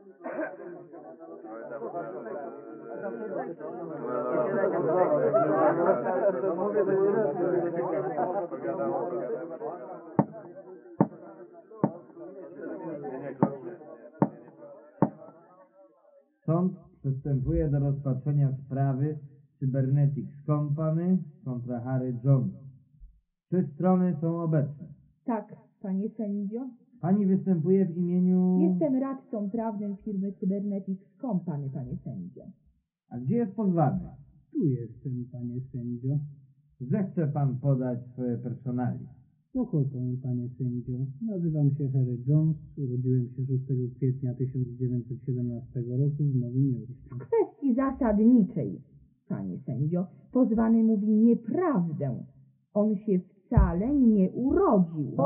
Sąd przystępuje do rozpatrzenia sprawy Cybernetics Company kontra Harry Jones. Czy strony są obecne? Tak, panie sędzio. Pani występuje w imieniu... Jestem radcą prawnym firmy Cybernetics Company, panie sędzio. A gdzie jest pozwany? Tu jestem, panie sędzio. Zechce pan podać swoje personalia. Z ochotą, panie sędzio. Nazywam się Harry Jones. Urodziłem się 6 kwietnia 1917 roku w Nowym Jorku. W kwestii zasadniczej, panie sędzio, pozwany mówi nieprawdę. On się wcale nie urodził.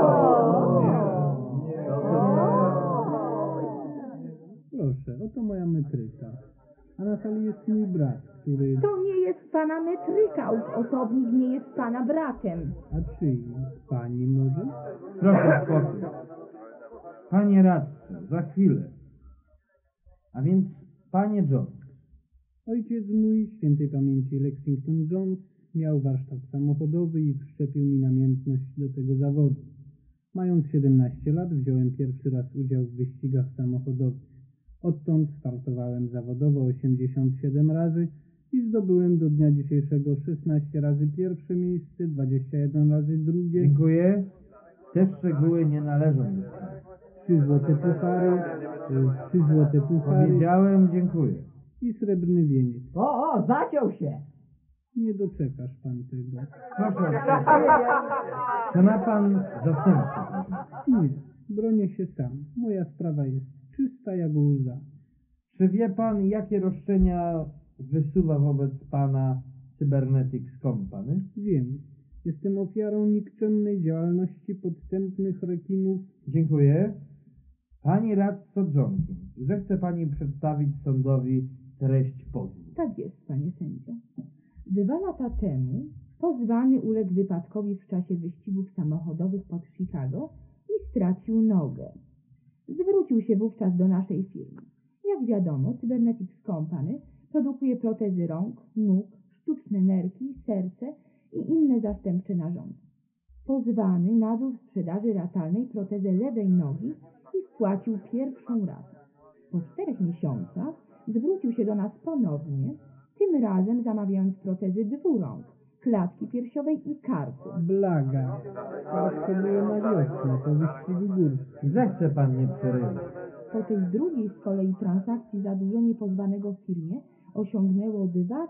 Proszę, oto moja metryka. A na sali jest mój brat, który... To nie jest pana metryka, osobnik nie jest pana bratem. A czyj? Pani może? Proszę spokój. Panie radco, za chwilę. A więc, panie Jones. Ojciec mój, świętej pamięci Lexington Jones, miał warsztat samochodowy i wszczepił mi namiętność do tego zawodu. Mając 17 lat wziąłem pierwszy raz udział w wyścigach samochodowych. Odtąd startowałem zawodowo 87 razy i zdobyłem do dnia dzisiejszego 16 razy pierwsze miejsce, 21 razy drugie. Dziękuję. Te szczegóły nie należą do sprawy. 3 złote puchary, 3 złote puchary. Powiedziałem dziękuję. I srebrny wieniec. O, zaciął się. Nie doczekasz pan tego. Proszę. Czy ma pan zastępcę? Nie, bronię się sam. Moja sprawa jest czysta jak łza. Czy wie pan, jakie roszczenia wysuwa wobec pana Cybernetics Company? Wiem. Jestem ofiarą nikczemnej działalności podstępnych rekinów. Dziękuję. Pani radco Johnson, zechce pani przedstawić sądowi treść pozwu. Tak jest, panie sędzio. 2 lata temu pozwany uległ wypadkowi w czasie wyścigów samochodowych pod Chicago i stracił nogę. Zwrócił się wówczas do naszej firmy. Jak wiadomo, Cybernetics Company produkuje protezy rąk, nóg, sztuczne nerki, serce i inne zastępcze narządy. Pozwany nabył w sprzedaży ratalnej protezę lewej nogi i wpłacił pierwszą ratę. Po 4 miesiącach zwrócił się do nas ponownie, tym razem zamawiając protezy 2 rąk, klatki piersiowej i karku. Blaga. Kartkę było na wiosnę, po wyścigu górskim. Zechce pan nie przerywać. Po tej drugiej z kolei transakcji zadłużenie pozwanego w firmie osiągnęło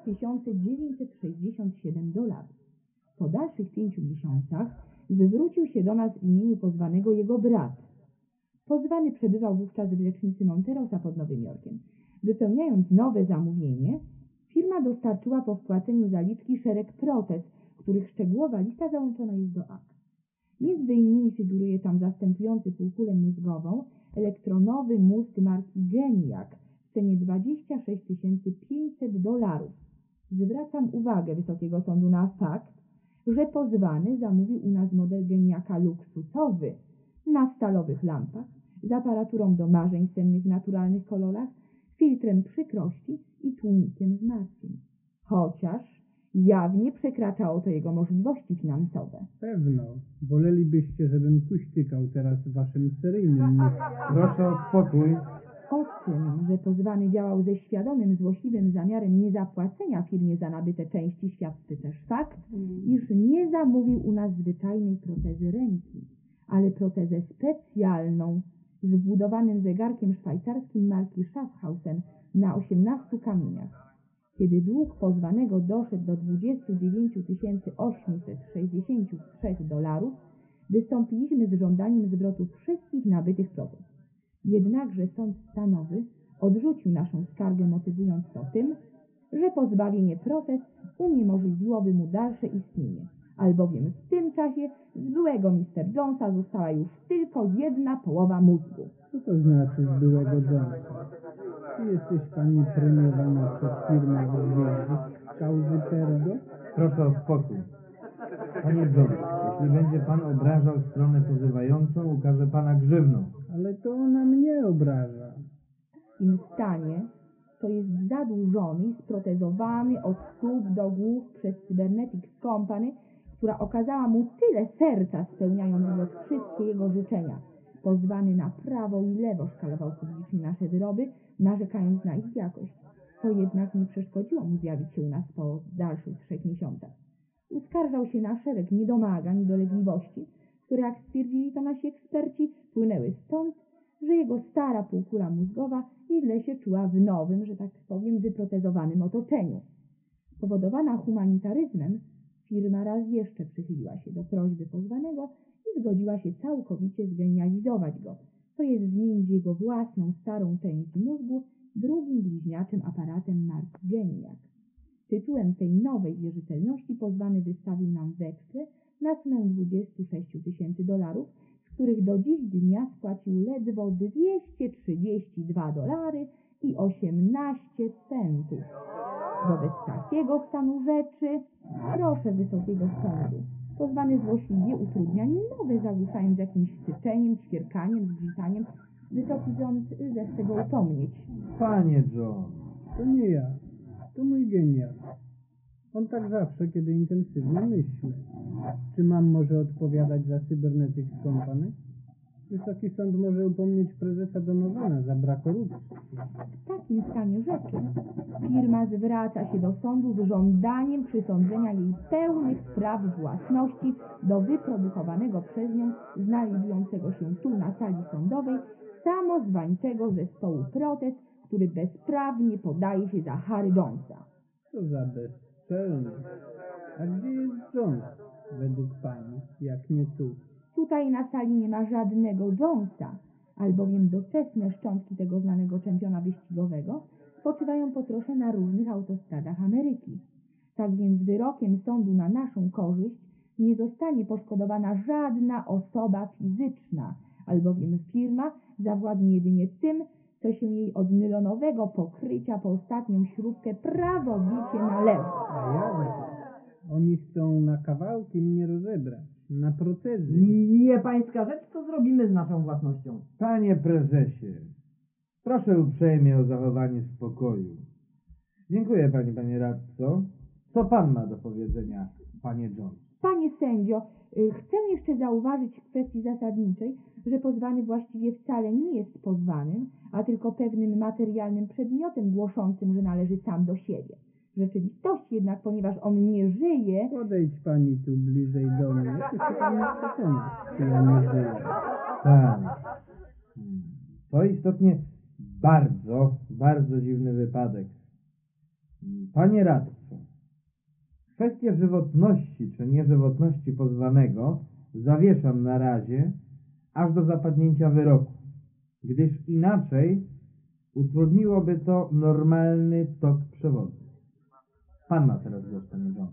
$2967. Po dalszych 5 miesiącach zwrócił się do nas w imieniu pozwanego jego brat. Pozwany przebywał wówczas w lecznicy Monterosa pod Nowym Jorkiem. Wypełniając nowe zamówienie, firma dostarczyła po wpłaceniu zaliczki szereg protez, których szczegółowa lista załączona jest do akt. Między innymi figuruje tam zastępujący półkulę mózgową elektronowy mózg marki Geniac w cenie $26 500. Zwracam uwagę Wysokiego Sądu na fakt, że pozwany zamówił u nas model Geniaca luksusowy na stalowych lampach, z aparaturą do marzeń sennych w naturalnych kolorach, filtrem przykrości i tłumikiem zmartwień. Chociaż jawnie przekraczało to jego możliwości finansowe. Pewno. Wolelibyście, żebym kuśtykał teraz waszym seryjnym... Proszę o spokój. O tym, że pozwany działał ze świadomym, złośliwym zamiarem niezapłacenia firmie za nabyte części, świadczy też fakt, iż nie zamówił u nas zwyczajnej protezy ręki, ale protezę specjalną z wbudowanym zegarkiem szwajcarskim marki Schaffhausen na 18 kamieniach. Kiedy dług pozwanego doszedł do $29 863, wystąpiliśmy z żądaniem zwrotu wszystkich nabytych protez. Jednakże sąd stanowy odrzucił naszą skargę, motywując to tym, że pozbawienie protez uniemożliwiłoby mu dalsze istnienie, albowiem w tym czasie z byłego Mr. Jonesa została już tylko 1/2 mózgu. Co to znaczy z byłego Jonesa? Czy jesteś pani premiowana przez firmę w gwiazdy z kauzy Perdo? Proszę o spokój. Panie Jones, jeśli będzie pan obrażał stronę pozywającą, ukaże pana grzywną. Ale to ona mnie obraża. ludzkim stanie, to jest zadłużony i sprotezowany od stóp do głów przez Cybernetics Company, która okazała mu tyle serca, spełniając wszystkie jego życzenia. Pozwany na prawo i lewo szkalował publicznie nasze wyroby, narzekając na ich jakość. To jednak nie przeszkodziło mu zjawić się u nas po dalszych 3 miesiącach. Uskarżał się na szereg niedomagań i dolegliwości, które, jak stwierdzili to nasi eksperci, płynęły stąd, że jego stara półkula mózgowa źle się czuła w nowym, że tak powiem, wyprotezowanym otoczeniu. Powodowana humanitaryzmem, firma raz jeszcze przychyliła się do prośby pozwanego i zgodziła się całkowicie zgenializować go, to jest zmienić jego własną starą część mózgu drugim bliźniaczym aparatem marki Geniak. Tytułem tej nowej wierzytelności pozwany wystawił nam weksle na sumę $26 000, z których do dziś dnia spłacił ledwo $232,18. Wobec takiego stanu rzeczy proszę Wysokiego Sądu. Pozwany złośliwie utrudnia nowe, zagłuszając jakimś syczeniem, ćwierkaniem, zgrzytaniem. Wysoki Sąd zechce go upomnieć. Panie John, To nie ja, to mój genial. On tak zawsze, kiedy intensywnie myślę. Czy mam może odpowiadać za Cybernetics Company? Wysoki Sąd może upomnieć prezesa Donowana za brak korupcji. W takim stanie rzeczy firma zwraca się do sądu z żądaniem przysądzenia jej pełnych praw własności do wyprodukowanego przez nią, znajdującego się tu na sali sądowej, samozwańczego zespołu protest, który bezprawnie podaje się za Harry Jonesa. Co za bezczelność. A gdzie jest Jones, według pani, jak nie tu? Tutaj na sali nie ma żadnego Jonesa, albowiem doczesne szczątki tego znanego czempiona wyścigowego spoczywają po trosze na różnych autostradach Ameryki. Tak więc wyrokiem sądu na naszą korzyść nie zostanie poszkodowana żadna osoba fizyczna, albowiem firma zawładnie jedynie tym, co się jej od nylonowego pokrycia po ostatnią śrubkę prawowicie należy. A ja oni chcą na kawałki mnie rozebrać, na protezy. Nie pańska rzecz, co zrobimy z naszą własnością? panie prezesie, proszę uprzejmie o zachowanie spokoju. Dziękuję pani, panie radco. Co pan ma do powiedzenia, panie John? Panie sędzio, chcę jeszcze zauważyć w kwestii zasadniczej, że pozwany właściwie wcale nie jest pozwanym, a tylko pewnym materialnym przedmiotem głoszącym, że należy sam do siebie. W rzeczywistości jednak, ponieważ on nie żyje... Podejdź pani tu bliżej do mnie, to się pani przekona, czy ja nie żyję. Tak. To istotnie bardzo, bardzo dziwny wypadek. Panie radco, kwestię żywotności czy nieżywotności pozwanego zawieszam na razie, aż do zapadnięcia wyroku, gdyż inaczej utrudniłoby to normalny tok przewodu. Pan ma teraz głos, panie John.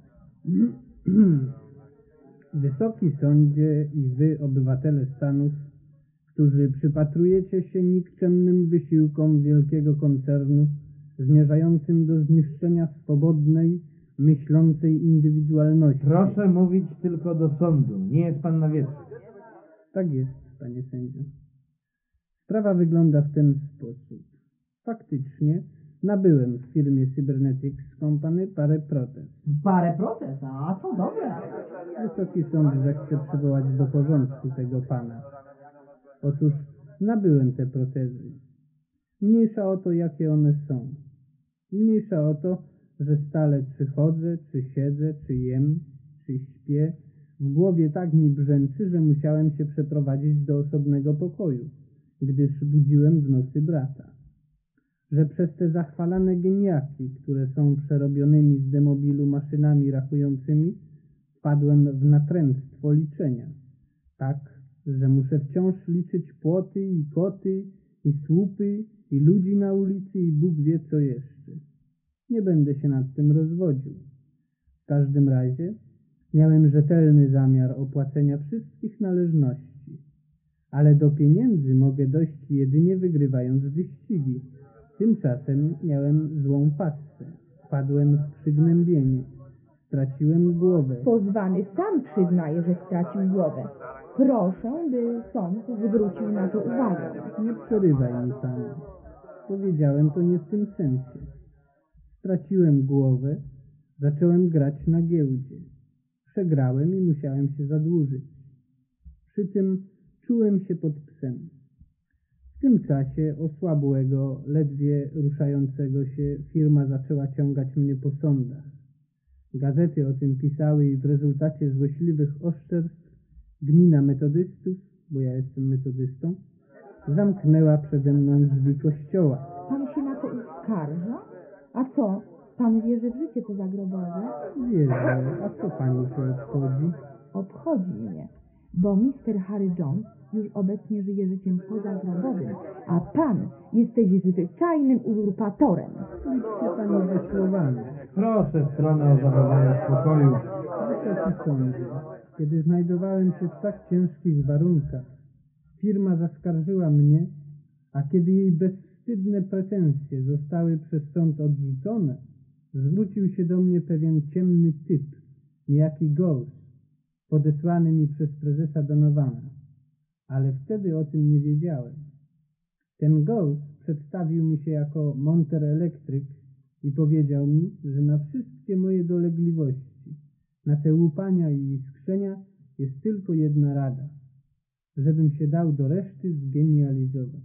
Wysoki sądzie i wy, obywatele Stanów, którzy przypatrujecie się nikczemnym wysiłkom wielkiego koncernu zmierzającym do zniszczenia swobodnej, myślącej indywidualności. Proszę mówić tylko do sądu. Nie jest pan na wierzchu. Tak jest, panie sędzio. Sprawa wygląda w ten sposób. Faktycznie nabyłem w firmie Cybernetics Company parę protez. Parę protez, a to dobre. Wysoki sąd zechce przywołać do porządku tego pana. Otóż nabyłem te protezy. Mniejsza o to, jakie one są. Mniejsza o to, że stale czy chodzę, czy siedzę, czy jem, czy śpię. W głowie tak mi brzęczy, że musiałem się przeprowadzić do osobnego pokoju, gdyż budziłem w nocy brata. Że przez te zachwalane geniaki, które są przerobionymi z demobilu maszynami rachującymi, wpadłem w natręctwo liczenia. Tak, że muszę wciąż liczyć płoty i koty i słupy i ludzi na ulicy i Bóg wie co jeszcze. Nie będę się nad tym rozwodził. W każdym razie miałem rzetelny zamiar opłacenia wszystkich należności, ale do pieniędzy mogę dojść jedynie wygrywając wyścigi. Tymczasem miałem złą pasę. Wpadłem w przygnębienie. Straciłem głowę. Pozwany sam przyznaje, że stracił głowę. Proszę, by sąd zwrócił na to uwagę. Nie przerywaj mi pan. Powiedziałem to nie w tym sensie. Straciłem głowę, zacząłem grać na giełdzie. Przegrałem i musiałem się zadłużyć. Przy tym czułem się pod psem. W tym czasie osłabłego, ledwie ruszającego się firma zaczęła ciągać mnie po sądach. Gazety o tym pisały i w rezultacie złośliwych oszczerstw gmina metodystów, bo ja jestem metodystą, zamknęła przede mną drzwi kościoła. Pan się na to uskarża? A co? Pan wierzy w życie pozagrobowe? Wierzę, a co pani to obchodzi? Obchodzi mnie, bo Mr. Harry Jones już obecnie żyje życiem pozagrobowym, a pan jesteś zwyczajnym uzurpatorem. Idźcie pani ze słowami. Proszę stronę o zachowanie spokoju. Wysoki sądzie, kiedy znajdowałem się w tak ciężkich warunkach, firma zaskarżyła mnie, a kiedy jej bezwstydne pretensje zostały przez sąd odrzucone, zwrócił się do mnie pewien ciemny typ, niejaki Ghost, podesłany mi przez prezesa Donowana. Ale wtedy o tym nie wiedziałem. Ten Ghost przedstawił mi się jako monter elektryk i powiedział mi, że na wszystkie moje dolegliwości, na te łupania i iskrzenia jest tylko jedna rada, żebym się dał do reszty zgenializować.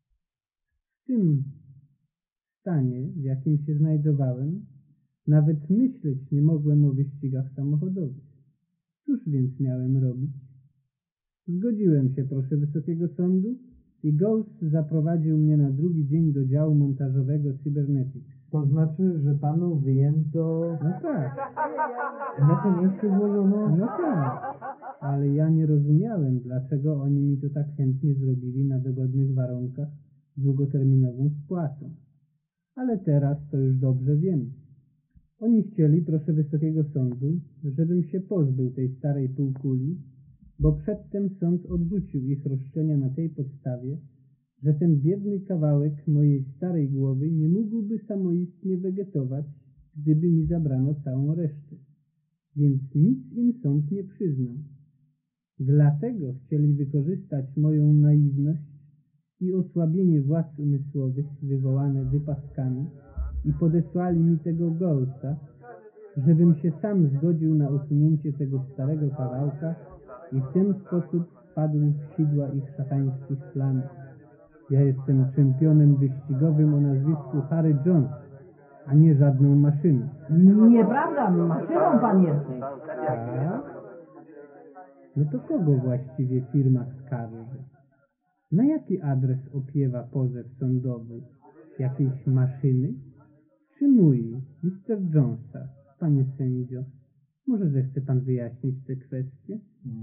W tym stanie, w jakim się znajdowałem, nawet myśleć nie mogłem o wyścigach samochodowych. Cóż więc miałem robić? Zgodziłem się, proszę Wysokiego Sądu, i Ghost zaprowadził mnie na drugi dzień do działu montażowego Cybernetics. To znaczy, że panu wyjęto... No tak, Na to miejsce włożono... no tak, ale ja nie rozumiałem, dlaczego oni mi to tak chętnie zrobili na dogodnych warunkach z długoterminową spłatą. Ale teraz to już dobrze wiem. Oni chcieli, proszę Wysokiego Sądu, żebym się pozbył tej starej półkuli, bo przedtem sąd odrzucił ich roszczenia na tej podstawie, że ten biedny kawałek mojej starej głowy nie mógłby samoistnie wegetować, gdyby mi zabrano całą resztę. Więc nic im sąd nie przyznał. Dlatego chcieli wykorzystać moją naiwność i osłabienie władz umysłowych wywołane wypadkami i podesłali mi tego Ghosta, żebym się sam zgodził na usunięcie tego starego kawałka i w ten sposób wpadł w sidła ich szatańskich planów. Ja jestem czempionem wyścigowym o nazwisku Harry Jones, a nie żadną maszyną. Nieprawda, maszyną pan jesteś. Tak? No to kogo właściwie firma skarży? Na jaki adres opiewa pozew sądowy? Jakiejś maszyny? Czy mój, Mr. Jonesa, panie sędzio? Może zechce pan wyjaśnić tę kwestię?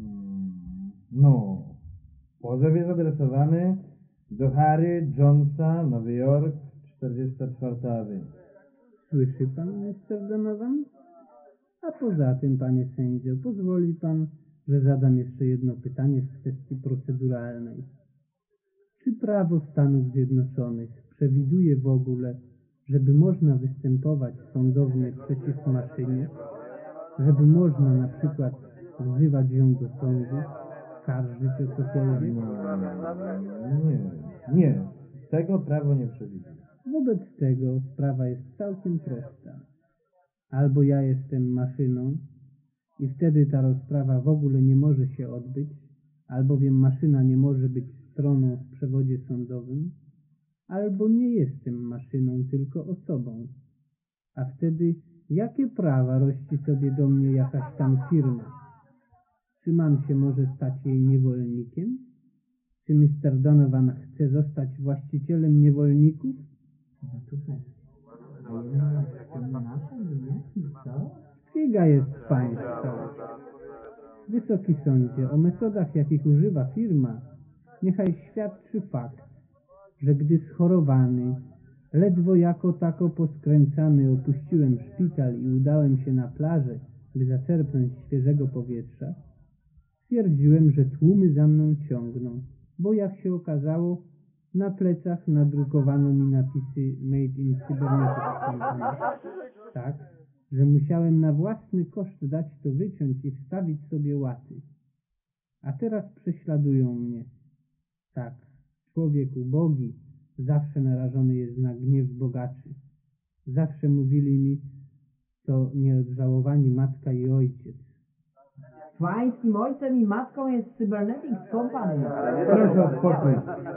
No, pozew jest adresowany do Harry Jonesa, Nowy Jork, 44 Avenue. Słyszy pan, Mr. Donovan? A poza tym, panie sędzio, pozwoli pan, że zadam jeszcze jedno pytanie z kwestii proceduralnej. Czy prawo Stanów Zjednoczonych przewiduje w ogóle, żeby można występować sądownie przeciw maszynie? Żeby można na przykład wzywać ją do sądu, skarżyć o cokolwiek? Nie. Tego prawo nie przewiduje. Wobec tego sprawa jest całkiem prosta. Albo ja jestem maszyną i wtedy ta rozprawa w ogóle nie może się odbyć, albowiem maszyna nie może być stroną w przewodzie sądowym, albo nie jestem maszyną, tylko osobą. A wtedy jakie prawa rości sobie do mnie jakaś tam firma? Czy mam się może stać jej niewolnikiem? Czy Mr. Donovan chce zostać właścicielem niewolników? No tutaj. Co? Figa jest państwa. Wysoki sądzie, o metodach, jakich używa firma, niechaj świadczy fakt, że gdy schorowany, ledwo jako tako poskręcany opuściłem szpital i udałem się na plażę, by zaczerpnąć świeżego powietrza, stwierdziłem, że tłumy za mną ciągną, bo jak się okazało, na plecach nadrukowano mi napisy Made in Cybernetics Company. Tak, że musiałem na własny koszt dać to wyciąć i wstawić sobie łaty. A teraz prześladują mnie. Tak, człowiek ubogi, Zawsze narażony jest na gniew bogaczy. Zawsze mówili mi, to nieodżałowani matka i ojciec. Pańskim ojcem i matką jest Cybernetics Company. Proszę o spokój.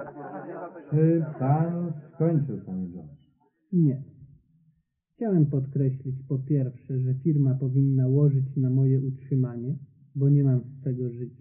Czy pan skończył, panie Jones? Nie. Chciałem podkreślić po pierwsze, że firma powinna łożyć na moje utrzymanie, bo nie mam z czego żyć.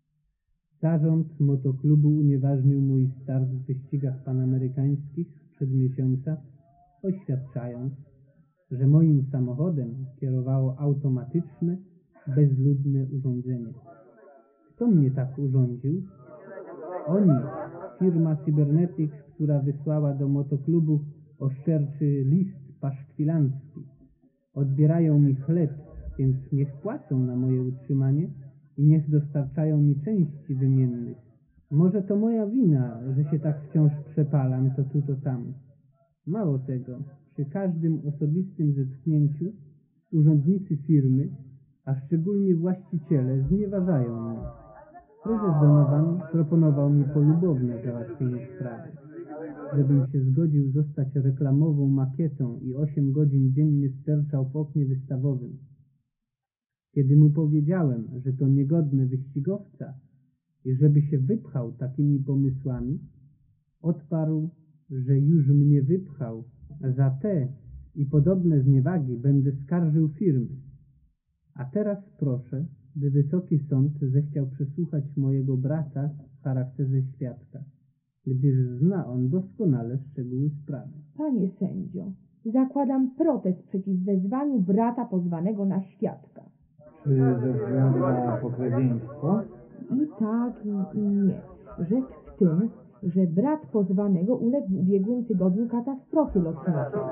Zarząd motoklubu unieważnił mój start w wyścigach panamerykańskich sprzed miesiąca, oświadczając, że moim samochodem kierowało automatyczne, bezludne urządzenie. Kto mnie tak urządził? Oni, firma Cybernetics, która wysłała do motoklubu oszczerczy list paszkwilancki. Odbierają mi chleb, więc niech płacą na moje utrzymanie i niech dostarczają mi części wymiennych. Może to moja wina, że się tak wciąż przepalam to tu, to tam. Mało tego, przy każdym osobistym zetknięciu urzędnicy firmy, a szczególnie właściciele, znieważają mnie. Prezes Donovan proponował mi polubowne załatwienie sprawy, żebym się zgodził zostać reklamową makietą i 8 godzin dziennie sterczał w oknie wystawowym. Kiedy mu powiedziałem, że to niegodny wyścigowca i żeby się wypchał takimi pomysłami, odparł, że już mnie wypchał, a za te i podobne zniewagi będę skarżył firmy. A teraz proszę, by Wysoki Sąd zechciał przesłuchać mojego brata w charakterze świadka, gdyż zna on doskonale szczegóły sprawy. Panie sędzio, zakładam protest przeciw wezwaniu brata pozwanego na świadka. Czy ze względu na pokrewieństwo? I tak, i nie. Rzecz w tym, że brat pozwanego uległ w ubiegłym tygodniu katastrofie lotniczej.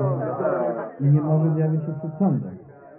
I nie może zjawić się przed sądem.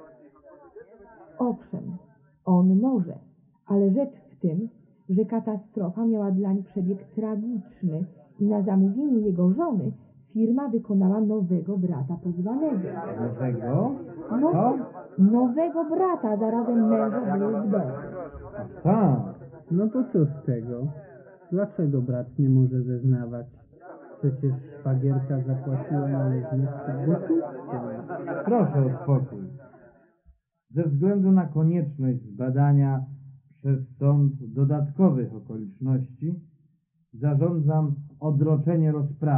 Owszem, on może, ale rzecz w tym, że katastrofa miała dlań przebieg tragiczny i na zamówienie jego żony firma wykonała nowego brata pozwanego. Nowego? No, Co? nowego brata, zarazem męża Bluesberry. A tak. No to co z tego? Dlaczego brat nie może zeznawać? Przecież szwagierka zapłaciła należności gotówką. Proszę o spokój. Ze względu na konieczność zbadania przez sąd dodatkowych okoliczności zarządzam odroczenie rozprawy.